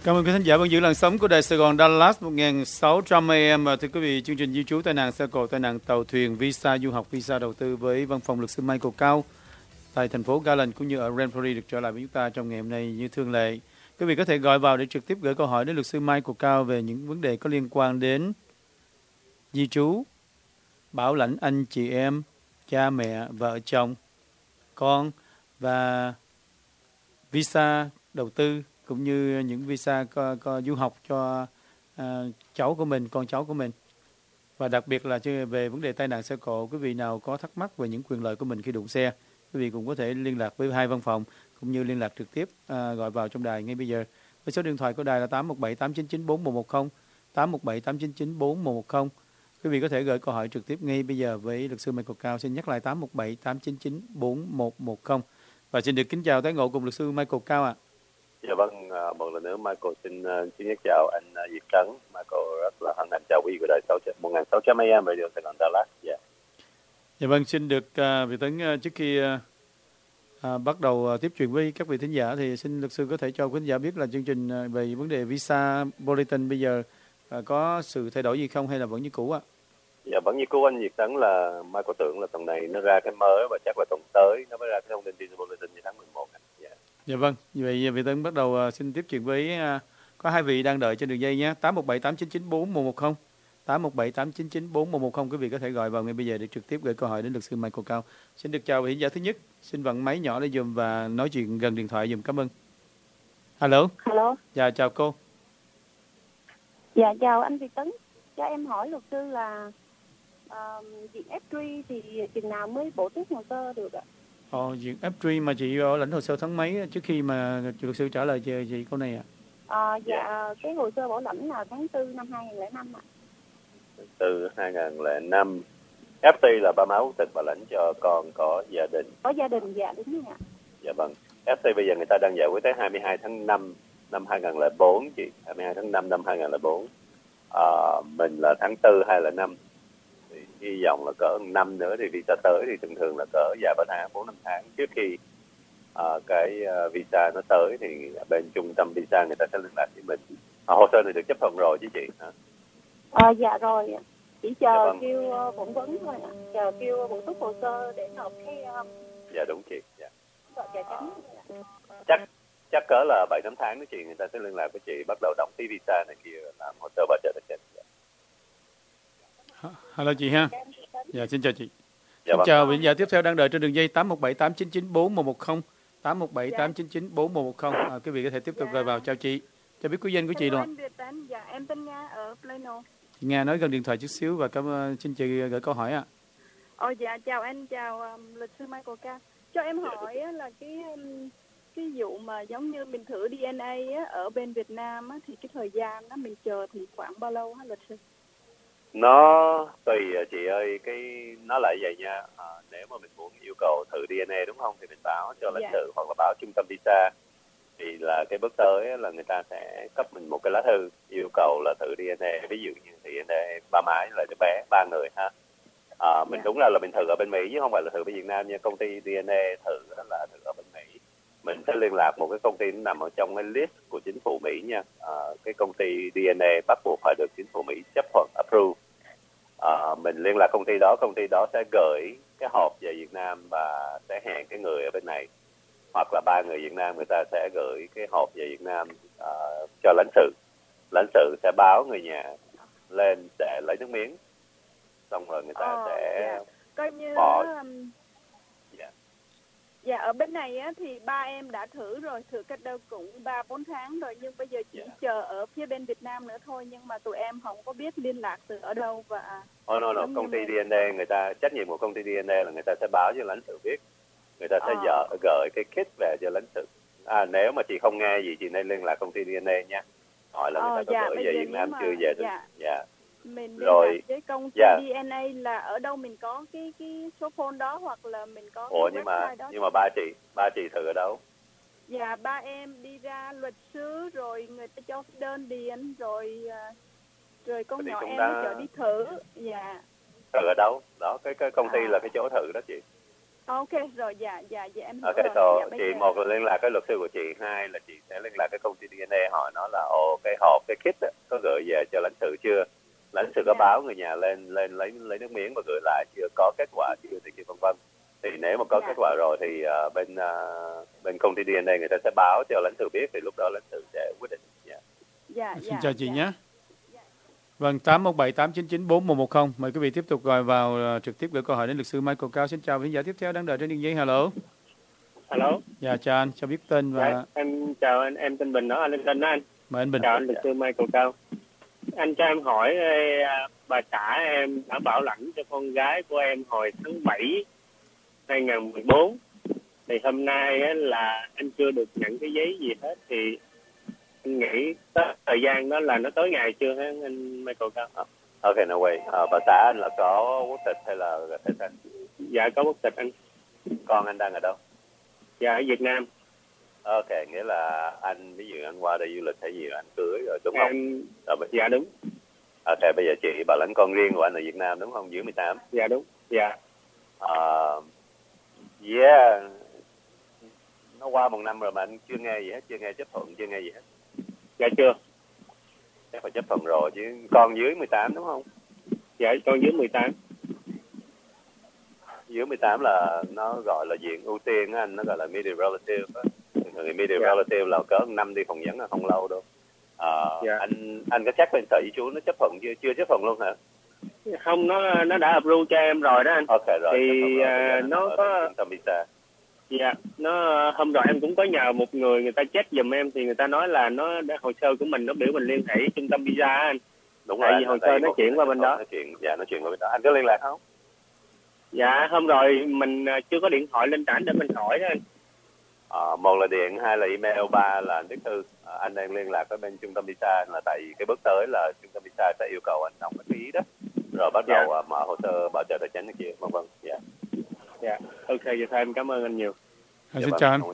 Cảm ơn quý khán giả vẫn giữ làn sóng của Đài Sài Gòn Dallas 1600 AM. Thưa quý vị, chương trình di trú, tai nạn xe cộ, tai nạn tàu thuyền, visa du học, visa đầu tư với văn phòng luật sư Michael Cao tại thành phố Garland cũng như ở Renfrew được trở lại với chúng ta trong ngày hôm nay như thường lệ. Quý vị có thể gọi vào để trực tiếp gửi câu hỏi đến luật sư Michael Cao về những vấn đề có liên quan đến di trú, bảo lãnh anh chị em, cha mẹ, vợ chồng, con và visa đầu tư cũng như những visa có du học cho cháu của mình, con cháu của mình. Và đặc biệt là về vấn đề tai nạn xe cộ, quý vị nào có thắc mắc về những quyền lợi của mình khi đụng xe, quý vị cũng có thể liên lạc với hai văn phòng cũng như liên lạc trực tiếp gọi vào trong đài ngay bây giờ. Với số điện thoại của đài là 817-899-4110, 817-899-4110. Quý vị có thể gửi câu hỏi trực tiếp ngay bây giờ với luật sư Michael Cao. Xin nhắc lại 817-899-4110. Và xin được kính chào tái ngộ cùng luật sư Michael Cao ạ. Dạ vâng, một lần nữa Michael xin nhất chào anh Việt Tấn. Michael rất là hân hạnh chào quý vị của đài 1600 AM Radio Sài Gòn Dallas. Dạ vâng, xin được Việt Tấn trước khi bắt đầu tiếp chuyện với các vị thính giả thì xin luật sư có thể cho quý thính giả biết là chương trình về vấn đề visa bulletin bây giờ có sự thay đổi gì không hay là vẫn như cũ ạ? Dạ vẫn như cũ anh Việt Tấn, là Michael tưởng là tuần này nó ra cái mới và chắc là tuần tới nó mới ra cái thông tin visa bulletin như tháng 11. Dạ vâng, vậy Việt Tấn bắt đầu xin tiếp chuyện với có hai vị đang đợi trên đường dây nhé. 817-899-4110, 817-899-4110. Quý vị có thể gọi vào ngay bây giờ để trực tiếp gửi câu hỏi đến luật sư Michael Cao. Xin được chào vị thính giả thứ nhất. Xin vặn máy nhỏ lên dùm và nói chuyện gần điện thoại dùm. Cảm ơn. Alo. Alo. Dạ chào cô. Dạ chào anh Việt Tấn. Cho em hỏi luật sư là diện F3 thì chừng nào mới bổ túc hồ sơ được ạ? Diện F3 mà chị lãnh hồ sơ tháng mấy trước khi mà luật sư trả lời chị câu này ạ? Dạ cái hồ sơ bảo lãnh là tháng 4 năm 2005 ạ. Từ 2005. FT là ba má quốc tịch bảo lãnh cho con có gia đình. Có gia đình, dạ đúng rồi ạ. Dạ vâng. FT bây giờ người ta đang giải quyết tới 22 tháng 5 năm 2004 chị. 22 tháng 5 năm 2004. Mình là tháng 4 2005. Thì hy vọng là cỡ 5 nữa thì visa tới thì thường là cỡ vài ba tháng, 4-5 tháng trước khi cái visa nó tới thì bên trung tâm visa người ta sẽ liên lạc với mình. Hồ sơ này được chấp thuận rồi chứ chị hả? Dạ rồi, chỉ chờ kêu phỏng vấn thôi ạ. Chờ kêu bổ túc hồ sơ để nộp cái dạ đúng chị. Dạ. Trắng. Chắc cỡ là 7-8 tháng đó chị, người ta sẽ liên lạc với chị, bắt đầu đóng phí visa này kia, làm hồ sơ và chờ được. Hello chị ha. Dạ xin chào chị. Dạ Xin chào vị giả tiếp theo đang đợi trên đường dây 817-899-4110, 817-899-4110. Quý vị có thể tiếp tục gọi vào. Chào chị. Cho biết quý danh của chị luôn. Dạ em tên Nga ở Plano. Chị Nga nói gần điện thoại chút xíu và cảm ơn, xin chị gửi câu hỏi ạ. Dạ chào anh, chào luật sư Michael Cao. Cho em hỏi là cái vụ mà giống như mình thử DNA ở bên Việt Nam thì cái thời gian mình chờ thì khoảng bao lâu hả luật sư? Nó tùy chị ơi, nó lại vậy nha. Nếu mà mình muốn yêu cầu thử DNA đúng không thì mình báo cho lãnh sự hoặc là báo trung tâm visa, thì là cái bước tới là người ta sẽ cấp mình một cái lá thư yêu cầu là thử DNA, ví dụ như thử DNA ba má là đứa bé, 3 người ha. Mình đúng ra là mình thử ở bên Mỹ chứ không phải là thử bên Việt Nam nha. Công ty DNA thử đó là thử ở bên Mỹ. Mình sẽ liên lạc một cái công ty nằm ở trong cái list của chính phủ Mỹ nha. Cái công ty DNA bắt buộc phải được chính phủ Mỹ chấp thuận, approve. Mình liên lạc công ty đó sẽ gửi cái hộp về Việt Nam và sẽ hẹn cái người ở bên này, hoặc là 3 người Việt Nam, người ta sẽ gửi cái hộp về Việt Nam cho lãnh sự sẽ báo người nhà lên để lấy nước miếng, xong rồi người ta sẽ coi như bỏ. Dạ ở bên này thì ba em đã thử rồi, thử cách đâu cũng 3-4 tháng rồi, nhưng bây giờ chỉ chờ ở phía bên Việt Nam nữa thôi, nhưng mà tụi em không có biết liên lạc từ ở đâu và công ty DNA, người ta trách nhiệm của công ty DNA là người ta sẽ báo cho lãnh sự biết, người ta sẽ gửi cái kit về cho lãnh sự. Nếu mà chị không nghe gì chị nên liên lạc công ty DNA nha, hỏi là người ta có gửi về Việt Nam chưa về được. Mình liên lạc với công ty DNA là ở đâu mình có cái số phone đó, hoặc là mình có cái website đó. Nhưng mà ba chị thử ở đâu? Dạ ba em đi ra luật sư rồi người ta cho đơn điền rồi con nhỏ em nó chở đi thử. Dạ. Thử ở đâu? Đó cái công ty là cái chỗ thử đó chị. Ok rồi, dạ em hiểu Ok, rồi. so Dạ bây chị giờ một là liên lạc cái luật sư của chị, hai là chị sẽ liên lạc cái công ty DNA hỏi nó là cái hộp cái kit á, có gửi về cho lãnh sự chưa, lãnh sự có dạ báo người nhà lên lấy nước miếng và gửi lại chưa, có kết quả chưa thì vân vân. Thì nếu mà có kết dạ quả rồi thì bên công ty DNA người ta sẽ báo cho lãnh sự biết, thì lúc đó lãnh sự sẽ quyết định. Xin chào chị nhé. Vâng, 817-899-4110. Mời quý vị tiếp tục gọi vào trực tiếp gửi câu hỏi đến luật sư Michael Cao. Xin chào khán giả tiếp theo đang đợi trên đường dây. Hello. Alo. Dạ, chào anh, cho biết tên và... Dạ, em chào anh, em tên Bình đó, anh tên đó anh. Mời anh Bình. Chào anh luật sư Michael Cao. Anh cho em hỏi, bà xã em đã bảo lãnh cho con gái của em hồi tháng 7 2014. Thì hôm nay á, là anh chưa được nhận cái giấy gì hết, thì anh nghĩ tới thời gian đó là nó tới ngày chưa hả anh Michael Cao? Ok, no way. Bà xã anh là có quốc tịch hay là thể thân? Dạ có quốc tịch anh. Con anh đang ở đâu? Dạ ở Việt Nam. Ok, nghĩa là anh ví dụ anh qua đây du lịch hay gì anh cưới rồi đúng không? Dạ đúng. Ok, bây giờ chị bảo lãnh con riêng của anh ở Việt Nam đúng không? Dưới 18. Dạ đúng. Dạ. Yeah. Nó qua 1 năm rồi mà anh chưa nghe gì hết, chưa nghe chấp thuận, chưa nghe gì hết. Dạ chưa. Chắc phải chấp thuận rồi chứ. Con dưới 18 đúng không? Dạ con dưới 18. Dưới 18 là nó gọi là diện ưu tiên á anh, nó gọi là immediate relative á. Người immediate relative là cỡ 5 đi phỏng vấn là không lâu đâu. Anh có chắc bên sở di trú nó chấp thuận chưa chấp thuận luôn hả? Không, nó đã approve cho em rồi đó anh. Ok rồi. Thì nó có visa. Dạ, hôm rồi em cũng có nhờ một người ta check giùm em, thì người ta nói là hồ sơ của mình nó biểu mình liên hệ với trung tâm visa anh. Đúng tại rồi. Vì hồ sơ nó chuyển qua bên đó. Nó chuyển qua bên đó. Anh có liên lạc không? Dạ, hôm rồi mình chưa có điện thoại lên trển để mình hỏi đó anh. Một là điện, hai là email, ba là anh viết thư. Anh đang liên lạc với bên trung tâm visa là tại vì cái bước tới là trung tâm visa sẽ yêu cầu anh đóng cái phí đó, rồi bắt đầu mở hồ sơ bảo trợ tài chính này kia, vân vân. Dạ, ok, vậy thôi em cảm ơn anh nhiều. Xin chào anh.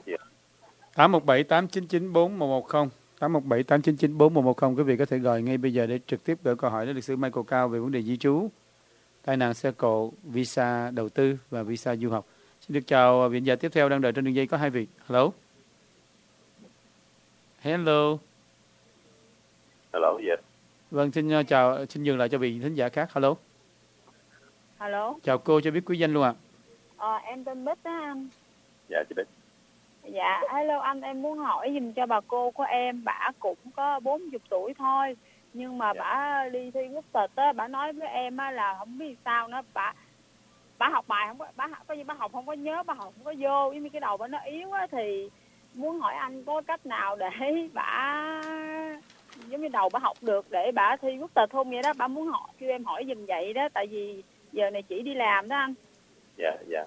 817-899-4110. 817-899-4110. Quý vị có thể gọi ngay bây giờ để trực tiếp gửi câu hỏi đến luật sư Michael Cao về vấn đề di trú, tai nạn xe cộ, visa đầu tư và visa du học. Xin được chào vị giả tiếp theo đang đợi trên đường dây, có hai vị. Hello. Hello. Hello, yes. Vâng, xin chào, xin nhường lại cho vị thính giả khác. Hello. Hello. Chào cô, cho biết quý danh luôn ạ. Em tên Bích đó anh. Dạ, chị Bích. Dạ, hello anh, em muốn hỏi giùm cho bà cô của em, bả cũng có 40 tuổi thôi, nhưng mà bả đi thi quốc tịch á, bả nói với em á là không biết sao nữa, bả học bài không có, bả học không có nhớ, bả học không có vô, giống như cái đầu bả nó yếu á, thì muốn hỏi anh có cách nào để bả giống như đầu bả học được để bả thi quốc tịch không vậy đó, bả muốn hỏi, kêu em hỏi giùm vậy đó, tại vì giờ này chị đi làm đó anh. Dạ.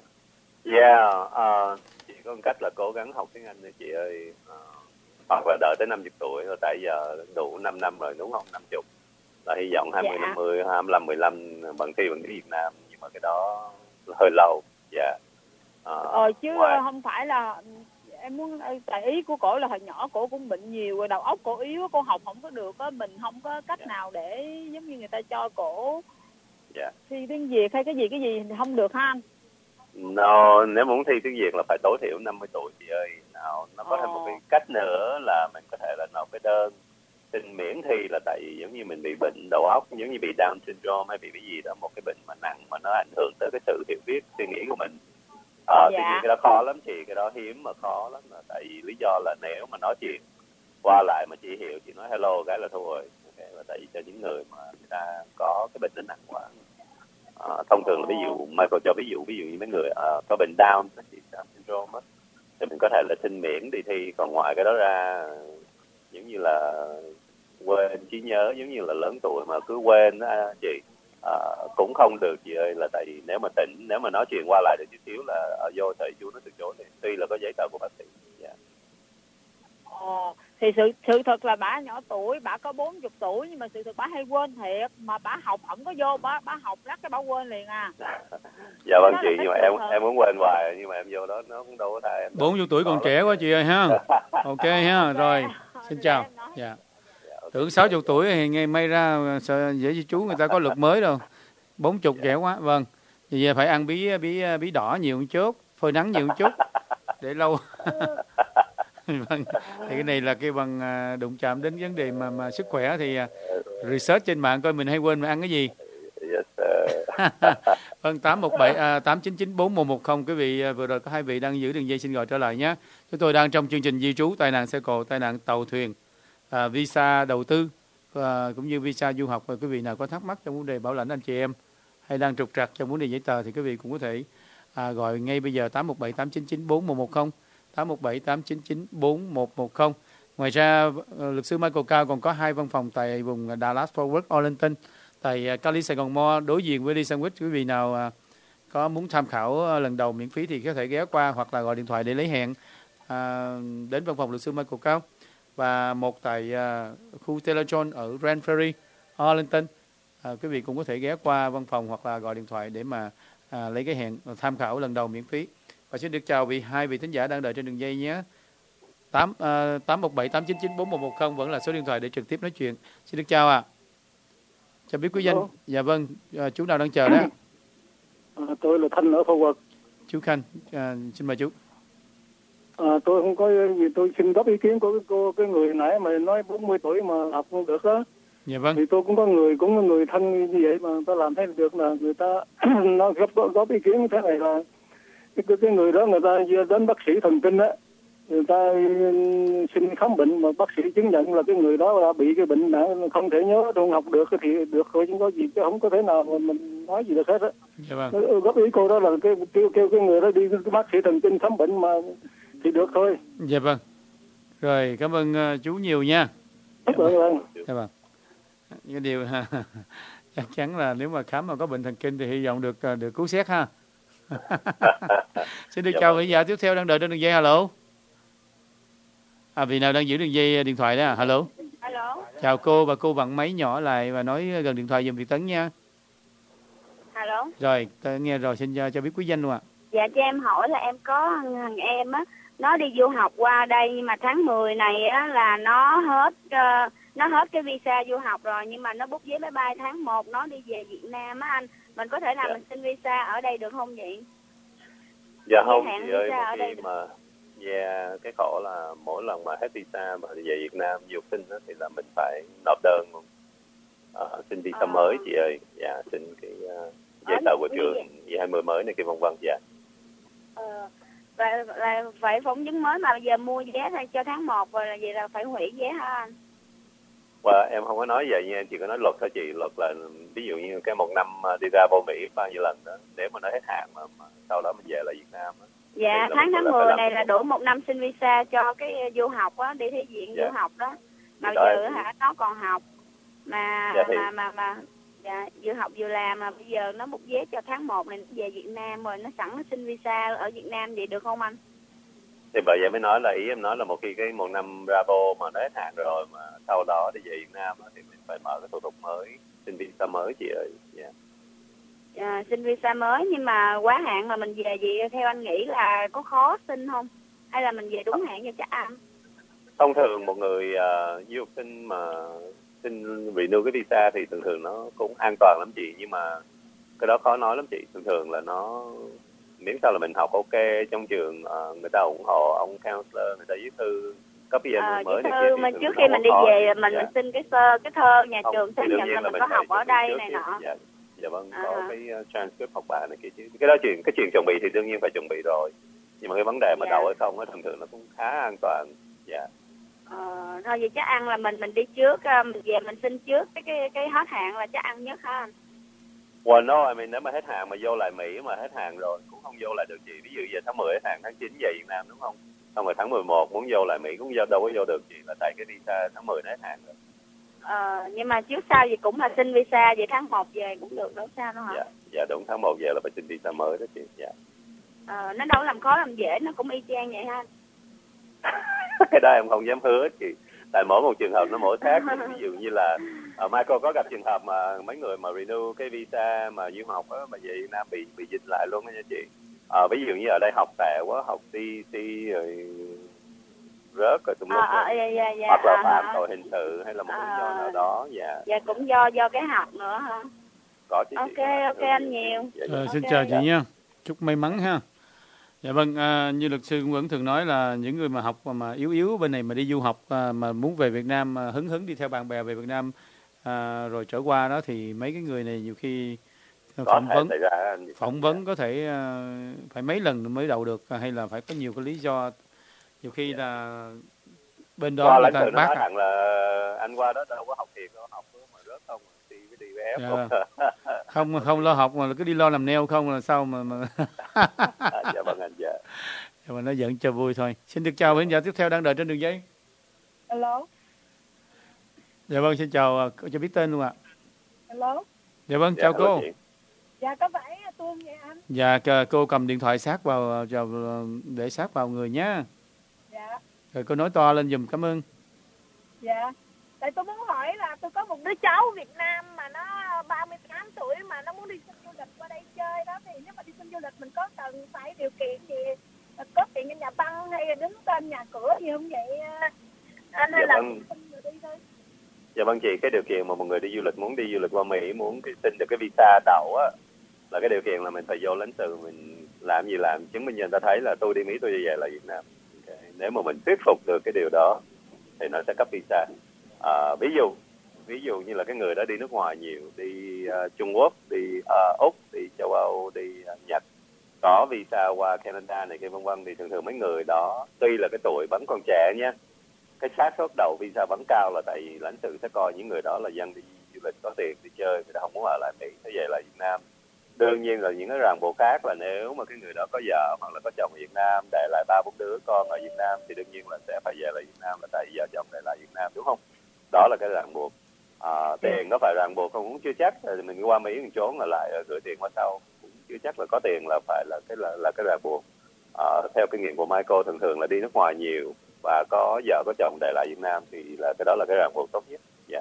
Chỉ có một cách là cố gắng học tiếng Anh thôi chị ơi, hoặc là đợi tới 50 tuổi rồi, tại giờ đủ 5 năm rồi đúng không, 50 là hy vọng 20, 50, 25, 15 bằng thi bằng tiếng Việt Nam, nhưng mà cái đó hơi lâu. Chứ không phải là em muốn, tại ý của cổ là hồi nhỏ cổ cũng bệnh nhiều rồi, đầu óc cổ yếu, cô học không có được á, mình không có cách nào để giống như người ta cho cổ thi tiếng Việt hay cái gì không được ha anh? No, nếu muốn thi tiếng Việt là phải tối thiểu 50 tuổi chị ơi. Nào, nó có thêm một cái cách nữa là mình có thể là nộp cái đơn xin miễn thi, là tại vì giống như mình bị bệnh đầu óc, giống như bị Down syndrome hay bị cái gì đó, một cái bệnh mà nặng mà nó ảnh hưởng tới cái sự hiểu biết suy nghĩ của mình. Tuy nhiên cái đó khó lắm chị, cái đó hiếm mà khó lắm, là tại vì lý do là nếu mà nói chuyện qua lại mà chị hiểu, chị nói hello cái là thua rồi. Là tại vì cho những người mà người ta có cái bệnh nó nặng quá. Thông thường là ví dụ Michael cho ví dụ như mấy người có bệnh Down syndrome á, thì mình có thể là xin miễn đi thi, còn ngoài cái đó ra giống như là quên trí nhớ, giống như là lớn tuổi mà cứ quên á chị, cũng không được chị ơi, là tại vì nếu mà tỉnh, nếu mà nói chuyện qua lại được chút xíu là vô thầy chú nó từ chối, tuy là có giấy tờ của bác sĩ. Thì sự thật là bả nhỏ tuổi, bả có 40 tuổi, nhưng mà sự thật bả hay quên thiệt, mà bả học không có vô, bả học lát cái bả quên liền à. Dạ vâng chị, nhưng mà em muốn quên hoài, nhưng mà em vô đó nó cũng đâu có thay em. 40 tuổi còn trẻ quá chị ơi ha. Ok ha, rồi xin chào. Dạ. Tưởng 60 tuổi thì ngày may ra sợ dễ di trú, người ta có luật mới đâu. 40 trẻ quá. Vâng. Vì phải ăn bí đỏ nhiều một chút. phơi nắng nhiều một chút để lâu. Vâng, thì cái này là cái bằng đụng chạm đến vấn đề mà sức khỏe thì research trên mạng coi mình hay quên mà ăn cái gì. Yes, sir. Vâng, 817-899-4110. Quý vị vừa rồi có 2 vị đang giữ đường dây, xin gọi trở lại nhé. Chúng tôi đang trong chương trình di trú, tai nạn xe cộ, tai nạn tàu thuyền, visa đầu tư cũng như visa du học. Và quý vị nào có thắc mắc trong vấn đề bảo lãnh anh chị em hay đang trục trặc trong vấn đề giấy tờ thì quý vị cũng có thể gọi ngay bây giờ 817-899-4110, 817-899-4110. Ngoài ra, luật sư Michael Cao còn có 2 văn phòng tại vùng Dallas, Fort Worth, Arlington, tại Cali, Sài Gòn Mall, đối diện với Lee Sandwich. Quý vị nào có muốn tham khảo lần đầu miễn phí thì có thể ghé qua hoặc là gọi điện thoại để lấy hẹn đến văn phòng luật sư Michael Cao. Và một tại khu Taylor John ở Grand Prairie, Arlington. Quý vị cũng có thể ghé qua văn phòng hoặc là gọi điện thoại để mà lấy cái hẹn tham khảo lần đầu miễn phí. Và xin được chào 2 vị thính giả đang đợi trên đường dây nhé. 817-899-4110 vẫn là số điện thoại để trực tiếp nói chuyện. Xin được chào ạ. Cho biết quý danh. Dạ vâng, chú nào đang chờ đó? Tôi là Thanh ở Phú Quốc. Chú Khanh, xin mời chú. Tôi không có gì, tôi xin góp ý kiến của cái người nãy mà nói 40 tuổi mà học không được đó. Dạ vâng. Thì tôi cũng có người thân như vậy mà người ta làm thế được là người ta nó góp ý kiến thế này là cái người đó người ta đến bác sĩ thần kinh á, người ta xin khám bệnh mà bác sĩ chứng nhận là cái người đó đã bị cái bệnh nặng không thể nhớ, không học được thì được thôi, chứ có gì chứ không có thể nào mà mình nói gì được hết á. Dạ vâng. Góp ý cô đó là kêu cái người đó đi cái bác sĩ thần kinh khám bệnh mà thì được thôi. Dạ vâng. Rồi, cảm ơn chú nhiều nha. Vâng. Dạ vâng. Cái điều chắc chắn là nếu mà khám mà có bệnh thần kinh thì hy vọng được cứu xét ha. Xin được chào vị giả tiếp theo đang đợi trên đường dây. Alo. Vị nào đang giữ đường dây điện thoại đó? Alo. Alo. Chào cô, và cô vặn máy nhỏ lại và nói gần điện thoại giùm Việt Tấn nha. Alo. Rồi, tôi nghe rồi, xin cho biết quý danh luôn ạ. Dạ, cho em hỏi là em có thằng em á, nó đi du học qua đây nhưng mà tháng 10 này á là nó hết cái visa du học rồi, nhưng mà nó book vé máy bay tháng 1 nó đi về Việt Nam á anh. Mình có thể nào mình xin visa ở đây được không vậy? Dạ không chị ơi, một khi mà cái khổ là mỗi lần mà hết visa mà về Việt Nam du học sinh đó, thì là mình phải nộp đơn xin visa mới chị ơi. Dạ, xin cái giấy tờ của trường V20 mới này kia vân vân. Dạ. Là phải phỏng vấn mới mà bây giờ mua vé thôi cho tháng 1 rồi là vậy là phải hủy vé hả anh? Em không có nói vậy nha, em chỉ có nói luật thôi chị. Luật là ví dụ như cái một năm đi ra vô Mỹ bao nhiêu lần đó, nếu mà nó hết hạn mà sau đó mình về lại Việt Nam đó. Dạ, tháng 10 này là đủ 1 năm xin visa cho cái du học á, đi thi viện du học đó. Mà giờ nó còn học mà vừa học vừa làm mà bây giờ nó bút vé cho tháng 1 này nó về Việt Nam rồi, nó sẵn nó xin visa ở Việt Nam vậy được không anh? Thì bởi vậy mới nói là ý em nói là một khi cái một năm ra vô mà nó hết hạn rồi mà sau đó đi về Việt Nam thì mình phải mở cái thủ tục mới, xin visa mới chị ơi. Xin visa mới nhưng mà quá hạn mà mình về gì theo anh nghĩ là có khó xin không? Hay là mình về đúng hạn cho chắc anh? Thông thường một người du học sinh mà xin renew cái visa thì thường nó cũng an toàn lắm chị, nhưng mà cái đó khó nói lắm chị. Thường là nó miễn sao là mình học ok trong trường, người ta ủng hộ, ông counselor người ta viết thư cấp visa mới này kia. Mình trước khi mình đi về mình xin cái thơ nhà trường xác nhận là mình có học ở đây này nọ. Dạ vâng, có cái transcript học bài này kia chứ. Cái đó cái chuyện chuẩn bị thì đương nhiên phải chuẩn bị rồi. Nhưng mà cái vấn đề mà đậu hay không á thường nó cũng khá an toàn. Dạ. Thôi vậy chắc ăn là mình đi trước, mình về mình xin trước cái hết hạn là chắc ăn nhất ha anh. Well, no, nếu mà hết hạn mà vô lại Mỹ mà hết hạn rồi cũng không vô lại được chị. Ví dụ giờ tháng 10 hết hạn, tháng 9 về Việt Nam đúng không? Xong rồi tháng 11 muốn vô lại Mỹ cũng đâu có vô được chị, là tại cái visa tháng 10 nó hết hạn rồi. Nhưng mà trước sau gì cũng là xin visa, vậy tháng 1 về cũng được đâu sao đâu hả? Dạ đúng, tháng 1 về là phải xin visa mới đó chị. Dạ. Nó đâu làm khó làm dễ, nó cũng y chang vậy ha. Cái đó em không dám hứa chị, tại mỗi một trường hợp nó mỗi khác. Ví dụ như là Michael có gặp trường hợp mà mấy người mà renew cái visa mà du học á, mà về Việt Nam bị dịch lại luôn đó nha chị. Ví dụ như ở đây học tệ quá, học CC rồi rớt rồi tùm lum, hoặc là phạm tội hình sự hay là một lý do nào đó. Dạ cũng do cái học nữa hả? Có chứ. Ok anh nhiều. Xin chào chị nha, chúc may mắn ha. Dạ vâng, như luật sư cũng vẫn thường nói là những người mà học mà yếu yếu bên này mà đi du học mà muốn về Việt Nam, hứng hứng đi theo bạn bè về Việt Nam rồi trở qua đó thì mấy cái người này nhiều khi có thể xảy ra phỏng vấn có thể phải mấy lần mới đậu được, hay là phải có nhiều cái lý do, nhiều khi là bên đó qua người lãnh ta sự nó bác nói thẳng là anh qua đó đâu có học thiệt đâu, học mà rớt không thì đi với ép dạ, không lo học mà cứ đi lo làm nail không là sao mà dạ vâng anh. Dạ mà nó giận cho vui thôi. Xin được chào khán giả tiếp theo đang đợi trên đường dây. Alo. Dạ vâng, xin chào, cô cho biết tên luôn ạ. Alo. Dạ vâng, chào cô. Dạ có phải tôi vậy anh? Dạ cô cầm điện thoại sát vào để sát vào người nhé. Dạ. Rồi cô nói to lên giùm, cảm ơn. Dạ. Tại tôi muốn hỏi là tôi có một đứa cháu Việt Nam mà nó 38 tuổi mà nó muốn đi xin du lịch qua đây chơi đó, thì nếu mà đi xin du lịch mình có cần phải điều kiện gì, có tiền trên nhà băng hay là đứng tên nhà cửa gì không vậy anh, hay dạ là vâng. xin người đi thôi? Dạ vâng chị, cái điều kiện mà một người đi du lịch muốn đi du lịch qua Mỹ, muốn xin được cái visa đậu á, là cái điều kiện là mình phải vô lãnh sự, mình làm gì làm chứng minh cho người ta thấy là tôi đi Mỹ tôi đi về là Việt Nam. Okay. Nếu mà mình thuyết phục được cái điều đó thì nó sẽ cấp visa. Ví dụ như là cái người đó đi nước ngoài nhiều, đi Trung Quốc, đi Úc, đi châu Âu, đi Nhật, có visa qua Canada này kia vân vân, thì thường thường mấy người đó tuy là cái tuổi vẫn còn trẻ nha, cái xác suất đậu visa vẫn cao, là tại vì lãnh sự sẽ coi những người đó là dân đi du lịch có tiền đi chơi, người ta không muốn ở lại Mỹ, thế vậy là Việt Nam. Đương nhiên là những cái ràng buộc khác là nếu mà cái người đó có vợ hoặc là có chồng ở Việt Nam, để lại 3-4 đứa con ở Việt Nam thì đương nhiên là sẽ phải về lại Việt Nam, là tại vì vợ chồng để lại Việt Nam, đúng không? Đó là cái ràng buộc. Tiền có phải ràng buộc không cũng chưa chắc, thì mình qua Mỹ mình trốn là lại gửi tiền qua sau cũng chưa chắc là có tiền là phải là cái ràng buộc. Theo kinh nghiệm của Michael, thường thường là đi nước ngoài nhiều và có vợ có chồng để lại Việt Nam thì là cái đó là cái ràng buộc tốt nhất. Dạ.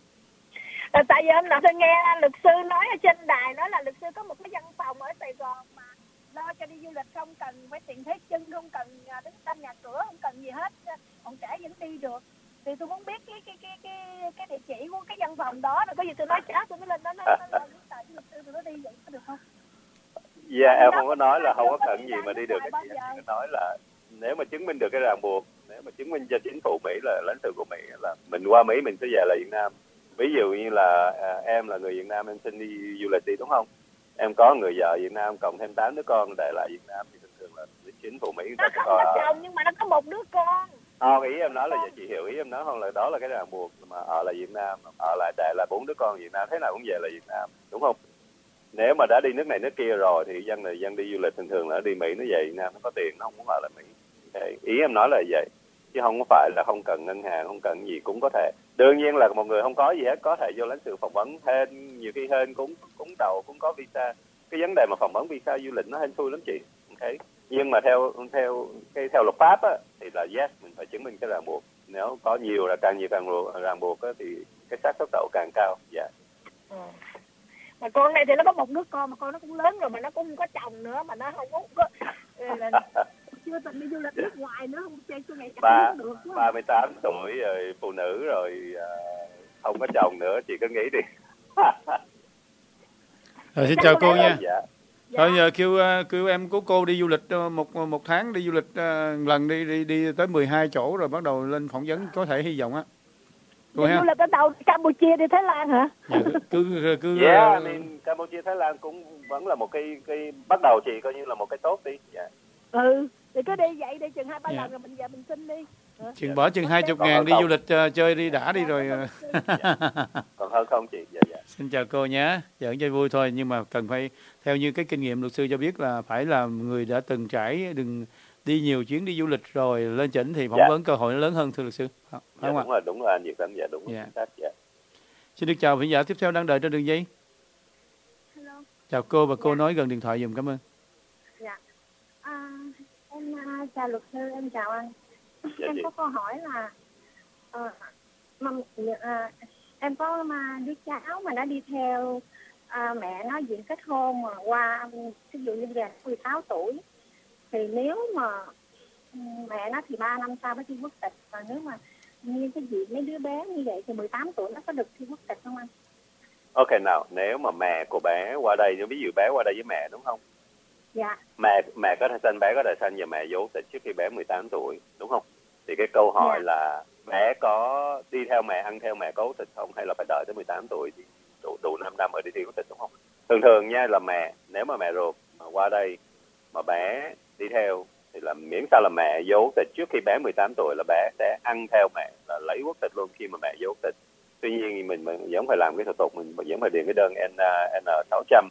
Tại vì hôm nọ tôi nghe luật sư nói ở trên đài nói là luật sư có một cái văn phòng ở Sài Gòn mà lo cho đi du lịch, không cần phải tiền thế chân, không cần đứng tên nhà cửa, không cần gì hết, còn trẻ vẫn đi được. Thì tôi muốn biết cái địa chỉ của cái văn phòng đó, rồi có gì tôi nói cháu tôi mới lên đó nói luật sư tôi nó đi vậy có được không? Dạ, em không có nói là không có cần gì mà đi được. Cái chị nói là nếu mà chứng minh được cái ràng buộc, nếu mà chứng minh cho chính phủ Mỹ là lãnh sự của Mỹ là mình qua Mỹ mình sẽ về lại Việt Nam. Ví dụ như là em là người Việt Nam, em xin đi du lịch đi, đúng không? Em có người vợ Việt Nam cộng thêm 8 đứa con để lại Việt Nam thì thường thường là chính phủ Mỹ nó không có chồng nhưng mà nó có một đứa con. Ý em nói là vậy, chị hiểu ý em nói không, là đó là cái ràng buộc mà ở lại Việt Nam, ở lại để là 4 đứa con Việt Nam, thế nào cũng về lại Việt Nam, đúng không? Nếu mà đã đi nước này nước kia rồi thì dân đi du lịch thường thường là đi Mỹ nó về Việt Nam, nó có tiền nó không muốn ở lại Mỹ. Okay. Ý em nói là vậy, chứ không có phải là không cần ngân hàng, không cần gì cũng có thể. Đương nhiên là một người không có gì hết có thể vô lãnh sự phỏng vấn, hên nhiều khi hên cũng đầu cũng có visa. Cái vấn đề mà phỏng vấn visa du lịch nó hên xui lắm chị. Okay. Nhưng mà theo luật pháp á, thì là yes, mình phải chứng minh cái ràng buộc. Nếu có nhiều là càng nhiều ràng buộc á, thì cái xác suất đậu càng cao. Dạ. Mà con này thì nó có một đứa con mà con nó cũng lớn rồi, mà nó cũng không có chồng nữa, mà nó không có chưa từng đi du lịch nước ngoài nữa, không chơi suốt ngày chắc được. 38 tuổi rồi, phụ nữ rồi, không có chồng nữa, chị cứ nghĩ đi. Rồi xin chào cô nha. Dạ. Thôi giờ kêu em của cô đi du lịch một tháng, đi du lịch lần đi tới 12 chỗ rồi bắt đầu lên phỏng vấn, có thể hy vọng á. Đi du lịch ở đâu? Campuchia đi Thái Lan hả? Dạ, Campuchia Thái Lan cũng vẫn là một cái bắt đầu, chị coi như là một cái tốt đi. Dạ. Thì cứ đi vậy đi chừng 2-3 lần rồi mình về mình xin đi. Chừng bỏ chừng 20.000 đi du lịch chơi đi đã đi rồi. Dạ. Còn hơn không chị? Dạ. Xin chào cô nhé. Giỡn chơi vui thôi, nhưng mà cần phải theo như cái kinh nghiệm luật sư cho biết là phải là người đã từng trải, đừng đi nhiều chuyến đi du lịch rồi lên chỉnh thì phỏng vấn cơ hội nó lớn hơn, thưa luật sư. Đúng rồi anh Việt Anh, dạ đúng. Dạ. Xin được chào khán giả tiếp theo đang đợi trên đường dây. Hello. Chào cô, và cô nói gần điện thoại dùm, cảm ơn. Dạ. Em chào luật sư, em chào anh. Dạ, em có câu hỏi là em có đứa cháu mà nó đi theo mẹ nó diện kết hôn mà qua, ví dụ như là 16 tuổi, thì nếu mà mẹ nó thì 3 năm sau mới thi quốc tịch, và nếu mà như cái gì mấy đứa bé như vậy thì 18 tuổi nó có được thi quốc tịch không anh? Ok nào, nếu mà mẹ của bé qua đây, nếu ví dụ bé qua đây với mẹ đúng không? Dạ. Mẹ có thai sanh, bé có thai sanh và mẹ vô quốc tịch trước khi bé 18 tuổi, đúng không? Thì cái câu hỏi là bé có đi theo mẹ, ăn theo mẹ có quốc tịch không, hay là phải đợi tới 18 tuổi thì đủ 5 năm ở đi thi quốc tịch, đúng không? Thường nha là nếu mà mẹ ruột mà qua đây mà bé đi theo thì là miễn sao là mẹ vô quốc tịch trước khi bé 18 tuổi là bé sẽ ăn theo mẹ, là lấy quốc tịch luôn khi mà mẹ vô quốc tịch. Tuy nhiên mình vẫn phải làm cái thủ tục, mình vẫn phải điền cái đơn N600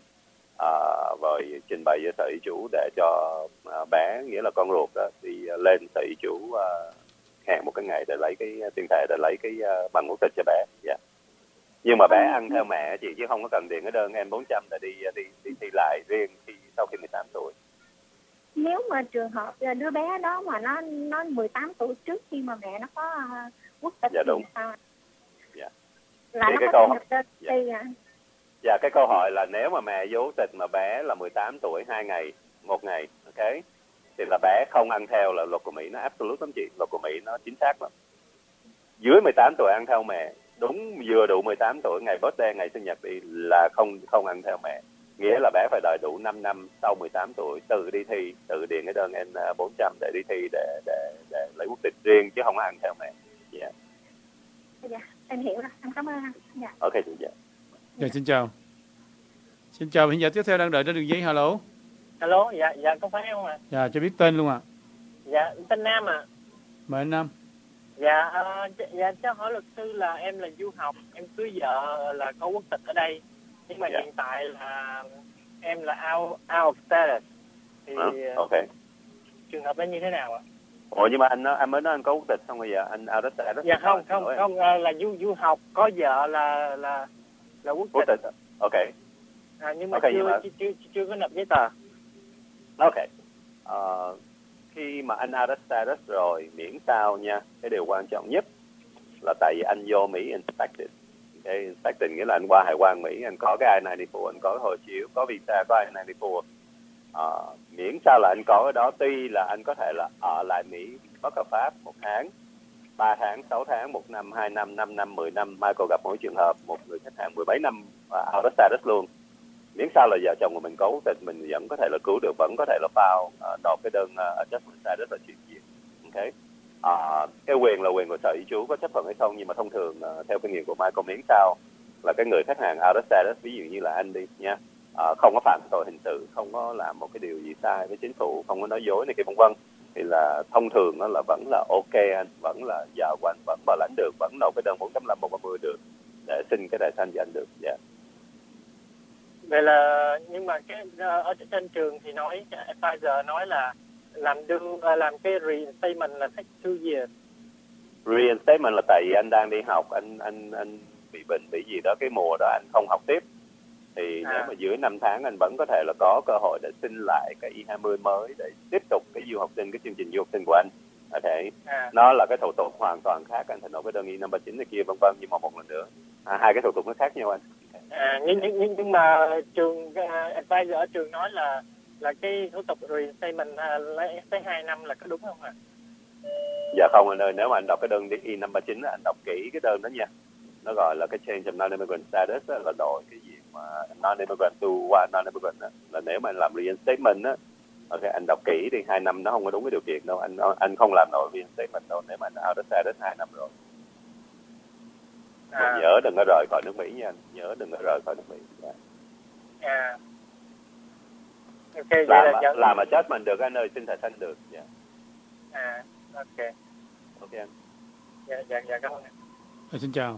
rồi trình bày với sở y chủ để cho bé, nghĩa là con ruột đó, đi lên sở y chủ hẹn một cái ngày để lấy cái tuyên thệ, để lấy cái bằng quốc tịch cho bé. Yeah. Nhưng mà bé ăn theo mẹ chị, chứ không có cần điền cái đơn N400 để đi thi lại riêng sau khi 18 tuổi. Nếu mà trường hợp đứa bé đó mà nó 18 tuổi trước khi mà mẹ nó có quốc tịch thì sao? Dạ. Là nó có nhập đơn đi à? Dạ, cái câu hỏi là nếu mà mẹ vô quốc tịch mà bé là 18 tuổi 2 ngày, 1 ngày, ok, thì là bé không ăn theo, là luật của Mỹ nó absolute lắm chị, luật của Mỹ nó chính xác lắm. Dưới 18 tuổi ăn theo mẹ, đúng vừa đủ 18 tuổi, ngày birthday, ngày sinh nhật đi là không ăn theo mẹ. Nghĩa là bé phải đợi đủ 5 năm sau 18 tuổi tự đi thi, tự điền cái đơn N400 để đi thi để lấy quốc tịch riêng, chứ không ăn theo mẹ. Dạ. Dạ, em hiểu rồi, em cảm ơn anh. Dạ. Ok chị. Dạ. Dạ, xin chào. Xin chào, hiện giờ tiếp theo đang đợi trên đường dây. Hello. Alo, dạ có phải không ạ? Dạ, cho biết tên luôn ạ. Dạ, tên Nam ạ. Mời anh Nam. Dạ, cho hỏi luật sư là em là du học, em cưới vợ là có quốc tịch ở đây, nhưng mà hiện tại là em là out of status. Thì okay. Trường hợp đó như thế nào ạ? Ủa, nhưng mà anh mới nói anh có quốc tịch xong rồi giờ anh out of status. Dạ không, là du học có vợ là quốc tịch. Ok. Nhưng mà chưa có nộp giấy tờ. Ok. Khi mà anh out of status rồi, miễn sao nha, cái điều quan trọng nhất là tại vì anh vô Mỹ inspected. Okay, inspected nghĩa là anh qua hải quan Mỹ, anh có cái I-94, anh có hộ chiếu, có visa, có I-94. Miễn sao là anh có cái đó, tuy là anh có thể là ở lại Mỹ bất hợp pháp 1 tháng, 3 tháng, 6 tháng, 1 năm, 2 năm, 5 năm, 10 năm. Michael gặp mỗi trường hợp một người khách hàng 17 năm out of status luôn. Miễn sao là vợ chồng của mình có quốc tịch, mình vẫn có thể là cứu được, vẫn có thể là file nộp cái đơn adjustment status là chuyển diện. Ok. Cái quyền là quyền của sở y chú có chấp thuận hay không, nhưng mà thông thường theo kinh nghiệm của Michael, miễn sao là cái người khách hàng out of status, ví dụ như là anh đi nha, không có phạm tội hình sự, không có làm một cái điều gì sai với chính phủ, không có nói dối này kia vân vân, thì là thông thường nó là vẫn là ok, anh vẫn là vợ của anh vẫn bảo lãnh được, vẫn nộp cái đơn 485 130 được để xin cái tài sản cho anh được. Yeah. Vậy là, nhưng mà cái ở trên trường thì nói, Pfizer nói là làm cái reinstatement là take 2 years. Reinstatement là tại vì anh đang đi học, anh bị bệnh bị gì đó, cái mùa đó anh không học tiếp, thì nếu mà dưới 5 tháng anh vẫn có thể là có cơ hội để xin lại cái I-20 mới để tiếp tục cái du học sinh, cái chương trình du học sinh của anh. Nó là cái thủ tục hoàn toàn khác, anh phải nộp cái đơn I-59 này kia vân vân, nhưng mà một lần nữa hai cái thủ tục nó khác nhau anh. Nhưng mà trường advisor ở trường nói là cái thủ tục reinstatement lấy tới 2 năm là có đúng không ạ? Dạ không anh ơi, nếu mà anh đọc cái đơn I-539 anh đọc kỹ cái đơn đó nha. Nó gọi là cái change of non-immigrant status, là đổi cái gì mà non-immigrant to qua non-immigrant, là nếu mà anh làm reinstatement á, ok, anh đọc kỹ đi, 2 năm nó không có đúng cái điều kiện đâu, anh không làm nổi reinstatement đâu nếu mà anh out of status 2 năm rồi. Nhớ đừng có rời khỏi nước Mỹ nha anh, nhớ đừng có rời khỏi nước Mỹ. Okay, làm adjustment được anh ơi, xin thẻ xanh được. Ok. Ok anh. Dạ cảm ơn. Xin chào.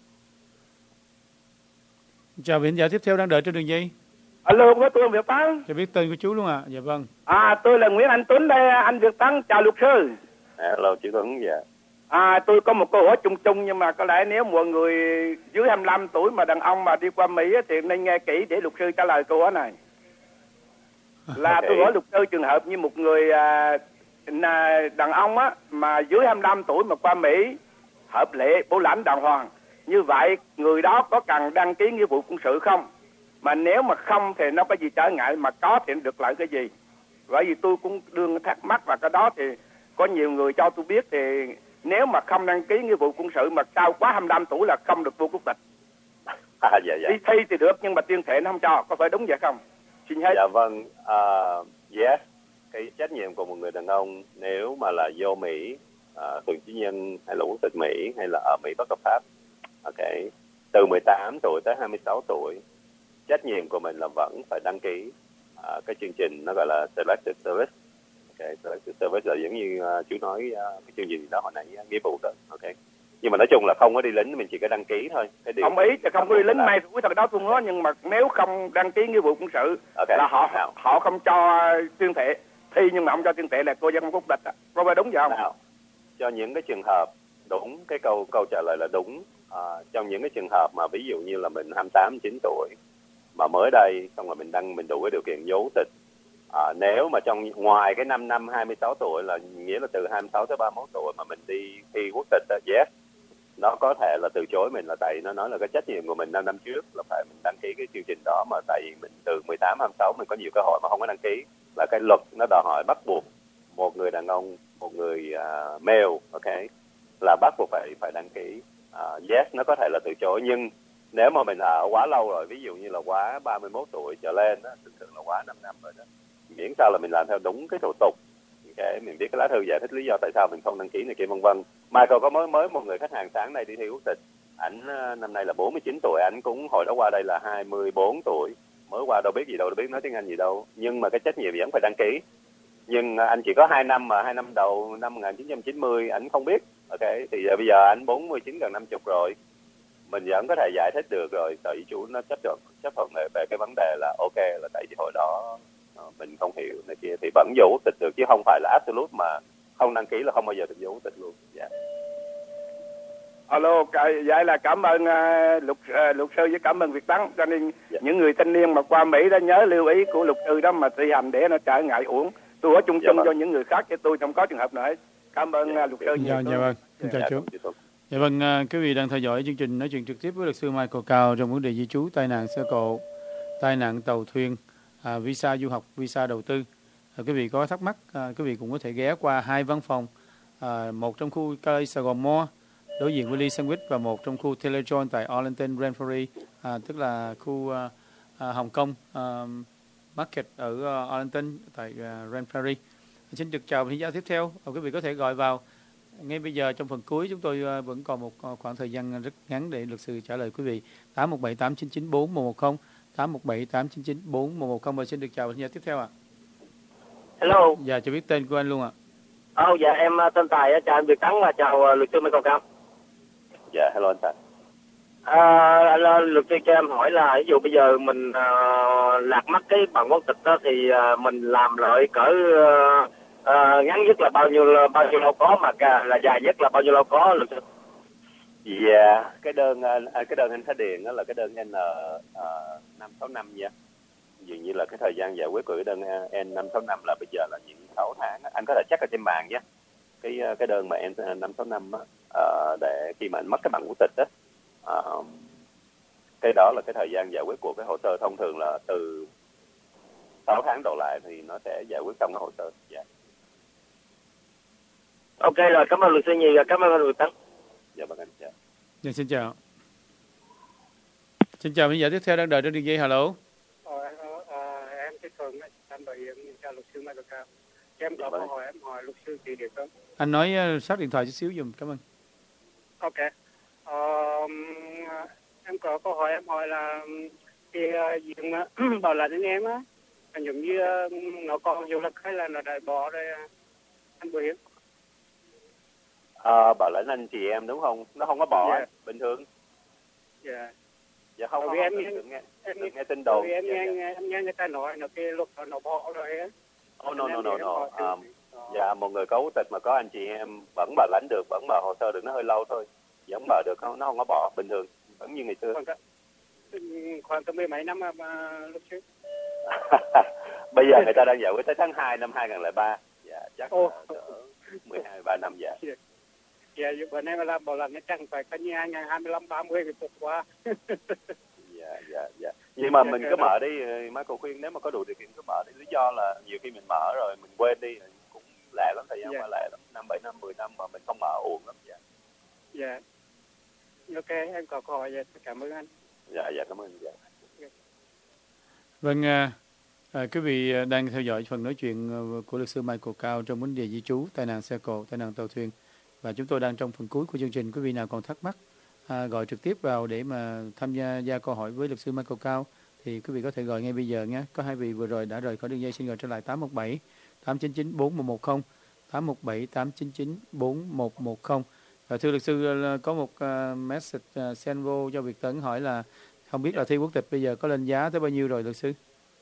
Chào, hiện giờ tiếp theo đang đợi trên đường dây. Alo, có tôi Việt Thắng. Cho biết tên của chú luôn ạ. Dạ vâng. Tôi là Nguyễn Anh Tuấn đây, anh Việt Thắng, chào luật sư. Hello chị Tuấn. Dạ. Tôi có một câu hỏi chung nhưng mà có lẽ nếu mọi người dưới 25 tuổi mà đàn ông mà đi qua Mỹ thì nên nghe kỹ để luật sư trả lời câu hỏi này. Là tôi hỏi luật sư trường hợp như một người đàn ông á mà dưới 25 tuổi mà qua Mỹ hợp lệ bảo lãnh đàng hoàng, như vậy người đó có cần đăng ký nghĩa vụ quân sự không? Mà nếu mà không thì nó có gì trở ngại, mà có thì được lợi cái gì? Bởi vì tôi cũng đương thắc mắc, và cái đó thì có nhiều người cho tôi biết, thì nếu mà không đăng ký nghĩa vụ quân sự mà sau quá 25 tuổi là không được vô quốc tịch. Dạ. Đi thi thì được nhưng mà tuyên thệ nó không cho, có phải đúng vậy không? Xin hết. Dạ vâng, yes, cái trách nhiệm của một người đàn ông nếu mà là vô Mỹ, thường trú nhân hay là quốc tịch Mỹ hay là ở Mỹ bất hợp pháp, ok, từ 18 tuổi tới 26 tuổi, trách nhiệm của mình là vẫn phải đăng ký cái chương trình nó gọi là Selective Service. Ok, Selective Service là giống như chú nói cái chương trình đó hồi nãy nghĩa vụ đó, ok. Nhưng mà nói chung là không có đi lính, mình chỉ có đăng ký thôi. Đồng ý, thì không có đi lính may rủi thật đó tôi nói, nhưng mà nếu không đăng ký nghĩa vụ quân sự là họ không cho tuyên thệ thi, nhưng mà không cho tuyên thệ là cô dân quốc tịch. Có phải đúng vậy không? Nào, cho những cái trường hợp đúng, cái câu trả lời là đúng. Trong những cái trường hợp mà ví dụ như là mình 28, 29 tuổi mà mới đây, xong rồi mình đủ cái điều kiện vô quốc tịch. Nếu mà ngoài cái 5 năm 26 tuổi là nghĩa là từ 26 tới 31 tuổi mà mình đi thi quốc tịch đó, yes, nó có thể là từ chối mình, là tại nó nói là cái trách nhiệm của mình 5 năm trước là phải mình đăng ký cái chương trình đó, mà tại vì mình từ 18, 26 mình có nhiều cơ hội mà không có đăng ký, là cái luật nó đòi hỏi bắt buộc một người đàn ông, một người male, ok, là bắt buộc phải đăng ký. Yes, nó có thể là từ chối, nhưng nếu mà mình ở quá lâu rồi, ví dụ như là quá 31 tuổi trở lên đó, thường là quá 5 năm rồi đó, miễn sao là mình làm theo đúng cái thủ tục, okay, mình biết cái lá thư giải thích lý do tại sao mình không đăng ký này kia vân vân. Michael có mới một người khách hàng sáng nay đi thi quốc tịch, ảnh năm nay là 49 tuổi, ảnh cũng hồi đó qua đây là 24 tuổi, mới qua đâu biết gì đâu, đâu biết nói tiếng Anh gì đâu, nhưng mà cái trách nhiệm vẫn phải đăng ký. Nhưng anh chỉ có 2 năm, mà 2 năm đầu năm 1990 ảnh không biết, ok, thì bây giờ ảnh 49 gần 50 rồi, mình vẫn có thể giải thích được rồi, tại vì chú nó chấp thuận về cái vấn đề là ok, là tại vì hồi đó mình không hiểu này kia, thì vẫn vô quốc tịch được, chứ không phải là absolute mà không đăng ký là không bao giờ được vô quốc tịch luôn. Yeah. Alo, vậy là cảm ơn luật sư với cảm ơn Việt Tấn, cho nên những người thanh niên mà qua Mỹ đó nhớ lưu ý của luật sư đó mà thi hành để nó trở ngại uổng. Tôi hỏi chung chung cho những người khác, chứ tôi không có trường hợp nào hết. Cảm ơn luật sư. Dạ vâng, xin chào chú. Dạ vâng, quý vị đang theo dõi chương trình nói chuyện trực tiếp với luật sư Michael Cao trong vấn đề di trú, tai nạn xe cộ, tai nạn tàu thuyền, visa du học, visa đầu tư. Quý vị có thắc mắc, quý vị cũng có thể ghé qua 2 văn phòng, một trong khu Cali Sài Gòn Mall đối diện với Lee Sandwich, và một trong khu Taylor Joint tại Arlington Renfrew, tức là khu Hồng Kông Market ở Arlington tại Renfrew. Xin được chào và giao tiếp theo. Quý vị có thể gọi vào ngay bây giờ. Trong phần cuối chúng tôi vẫn còn một khoảng thời gian rất ngắn để luật sư trả lời quý vị. 817-899-4110, 817-899-4110. Và xin được chào và giao tiếp theo ạ. Hello. Dạ, cho biết tên của anh luôn ạ. Dạ em tên Tài, chào anh Việt Tấn và chào luật sư Michael Cao. Dạ, hello anh Tài. Luật sư cho em hỏi là ví dụ bây giờ mình lạc mất cái bằng quốc tịch đó thì mình làm lợi cỡ ngắn nhất là bao nhiêu lâu có, mà là dài nhất là bao nhiêu lâu có luật sư? Dạ, cái đơn anh Thái Điền đó là cái đơn N565 nha. Dường như là cái thời gian giải quyết của cái đơn N565 là bây giờ là những 6 tháng. Anh có thể check ở trên mạng nhé. Cái đơn mà N565 để khi mà anh mất cái bằng quốc tịch đó, cái đó là cái thời gian giải quyết của cái hồ sơ, thông thường là từ 6 tháng đổ lại thì nó sẽ giải quyết xong cái hồ sơ. Dạ. Ok rồi, cảm ơn luật sư nhiều, cảm ơn luật Tấn. Dạ vâng anh chào. Dạ, xin chào. Xin chào, bây giờ tiếp theo đang đợi trên đường dây. Hello. Em Thế Thuận, anh Bảo Hiểm, chào luật sư Michael Cao. Em có câu hỏi em hỏi luật sư thì được không? Anh nói sát điện thoại chút xíu dùm, cảm ơn. Ok. Em có câu hỏi em hỏi là thì diện bảo lãnh đến em á, giống như nó còn hiệu lực hay là nó đã bỏ rồi anh Bảo Hiểm? Bảo lãnh anh chị em đúng không? Nó không có bỏ, bình thường. Dạ. Dạ không, vì em nghe tin đồn. Em nghe người ta nói nó cái luật nó bỏ rồi á. No. Dạ, một người có quốc tịch mà có anh chị em vẫn bảo lãnh được, vẫn mở hồ sơ được, nó hơi lâu thôi. Vẫn mở được, nó không có bỏ, bình thường, vẫn như ngày xưa. Khoảng tầm 10 mấy năm mà luật sư. Bây giờ người ta đang giải quyết tới tháng 2 năm 2003. Dạ, chắc là 12-13 năm dạ. Dạ, bữa nay mà làm bảo lãnh nó chẳng phải có như 2025-30 thì tốt quá. Dạ. Nhưng mà mình cứ mở đi, Michael khuyên nếu mà có đủ điều kiện cứ mở đi. Lý do là nhiều khi mình mở rồi mình quên đi, cũng lẹ lắm, thời gian qua lẹ lắm, 5-7 năm, 10 năm mà mình không mở uổng lắm. Dạ. Ok, em có câu hỏi vậy, cảm ơn anh. Dạ, cảm ơn. Dạ. Vâng, Quý vị đang theo dõi phần nói chuyện của luật sư Michael Cao trong vấn đề di trú, tai nạn xe cộ, tai nạn tàu thuyền. Và chúng tôi đang trong phần cuối của chương trình. Quý vị nào còn thắc mắc gọi trực tiếp vào để mà tham gia câu hỏi với luật sư Michael Cao thì quý vị có thể gọi ngay bây giờ nhé. Có hai vị vừa rồi đã rời khỏi đường dây, xin gọi trở lại 817 899 4110, 817 899 4110. Và thưa luật sư, có một message send vô cho Việt Tấn hỏi là không biết là thi quốc tịch bây giờ có lên giá tới bao nhiêu rồi luật sư?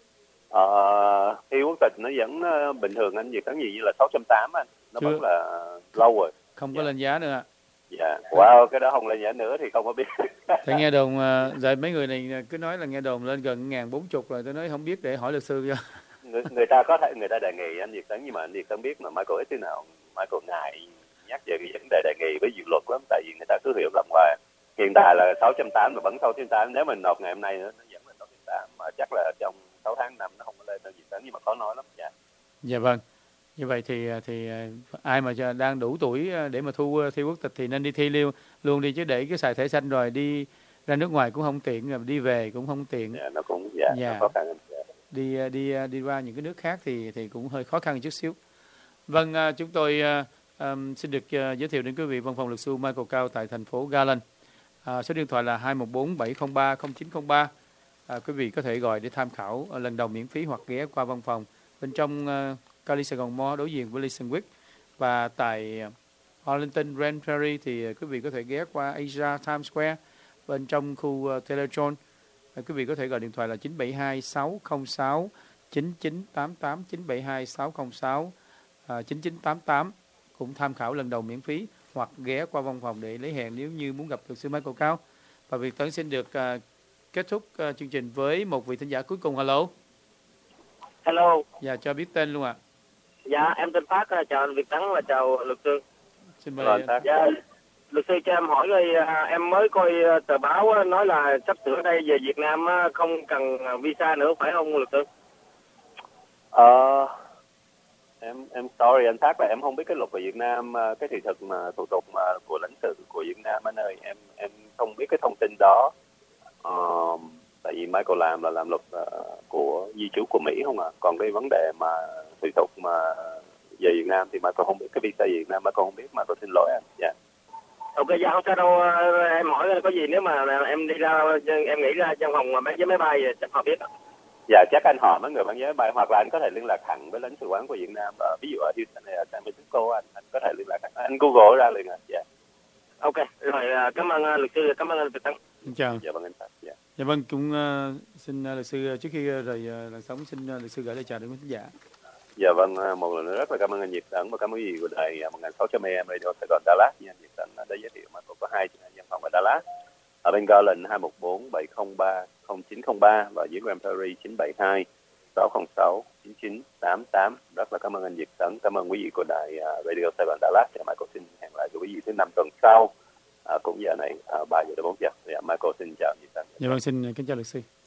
Thi quốc tịch nó vẫn bình thường anh, Việt Tấn gì như là 680 anh, nó vẫn là lâu rồi. Không có lên giá nữa ạ. Dạ, wow, cái đó không lên giá nữa thì không có biết. Thì nghe đồn, rồi mấy người này cứ nói là nghe đồn lên gần 1.040 rồi, tôi nói không biết để hỏi luật sư cho. Người ta có thể người ta đề nghị anh Việt Tấn, nhưng mà anh Việt Tấn biết mà Michael ít thế nào Michael ngại nhắc về cái vấn đề đề nghị với dự luật lắm, tại vì người ta cứ hiểu lầm hoài. Hiện tại là 680 mà vẫn 680, nếu mình nộp ngày hôm nay nữa nó vẫn là 680, mà chắc là trong 6 tháng năm nó không có lên đâu Việt Tấn, nhưng mà khó nói lắm. Dạ. Dạ vâng. Như vậy thì ai mà đang đủ tuổi để mà thi quốc tịch thì nên đi thi luôn đi, chứ để cái xài thẻ xanh rồi đi ra nước ngoài cũng không tiện, rồi đi về cũng không tiện. Dạ, nó cũng nó khó khăn. Dạ. Đi qua những cái nước khác thì cũng hơi khó khăn chút xíu. Vâng, chúng tôi xin được giới thiệu đến quý vị văn phòng luật sư Michael Cao tại thành phố Garland. Số điện thoại là 214 703 0903. Quý vị có thể gọi để tham khảo lần đầu miễn phí hoặc ghé qua văn phòng bên trong Cali Sài Gòn Mall đối diện với Leeson Wick. Và tại Arlington Grand Prairie thì quý vị có thể ghé qua Asia Times Square bên trong khu Teletron. Quý vị có thể gọi điện thoại là 972 606 9988, 972 606 9988, cũng tham khảo lần đầu miễn phí hoặc ghé qua văn phòng để lấy hẹn nếu như muốn gặp luật sư Michael Cao. Và Việt Tấn xin được kết thúc chương trình với một vị thính giả cuối cùng. Hello. Hello. Dạ, cho biết tên luôn ạ. Dạ, em tên Phát, chào anh Việt Tấn và chào luật sư. Xin mời. Dạ, luật sư cho em hỏi coi, em mới coi tờ báo nói là sắp sửa đây về Việt Nam không cần visa nữa, phải không luật sư? Em sorry anh Phát, là em không biết cái luật về Việt Nam, cái thị thực mà thủ tục mà của lãnh sự của Việt Nam anh ơi, em không biết cái thông tin đó. Tại vì Michael làm luật của di trú của Mỹ không ạ. Còn cái vấn đề mà thị tục mà về Việt Nam thì Michael không biết, cái visa Việt Nam Michael không biết, mà tôi xin lỗi anh. Dạ. Ok, dạ không sao đâu, em hỏi có gì nếu mà em đi ra, em nghĩ ra trong phòng bán vé máy bay chắc họ biết. Dạ, chắc anh hỏi mấy người bán vé máy bay, hoặc là anh có thể liên lạc thẳng với lãnh sự quán của Việt Nam, ví dụ ở Houston hay ở San Francisco, anh có thể liên lạc thẳng, anh Google ra liền ạ. Dạ. Ok, rồi cảm ơn luật sư, cảm ơn anh Việt Tấn. Chào. Dạ vâng anh Phát. Dạ. Dạ vâng, cũng xin luật sư trước khi rời làn sóng xin luật sư gửi lời chào đến quý khán giả. Dạ vâng, một lần nữa rất là cảm ơn anh Việt Tấn và cảm ơn quý vị của đài 1600 AM Radio Sài Gòn Dallas. Anh Việt Tấn đã giới thiệu mà có 2 văn phòng ở Dallas. Ở bên Garland 214 703 0903 và dưới Grand Prairie 972 606 9988. Rất là cảm ơn anh Việt Tấn, cảm ơn quý vị của đài Radio Sài Gòn Dallas. Và Michael xin hẹn lại với quý vị thứ 5 tuần sau. Cũng giờ này 3 giờ đến 4 giờ. Michael xin chào Việt Tấn. Dạ vâng, xin kính chào luật sư.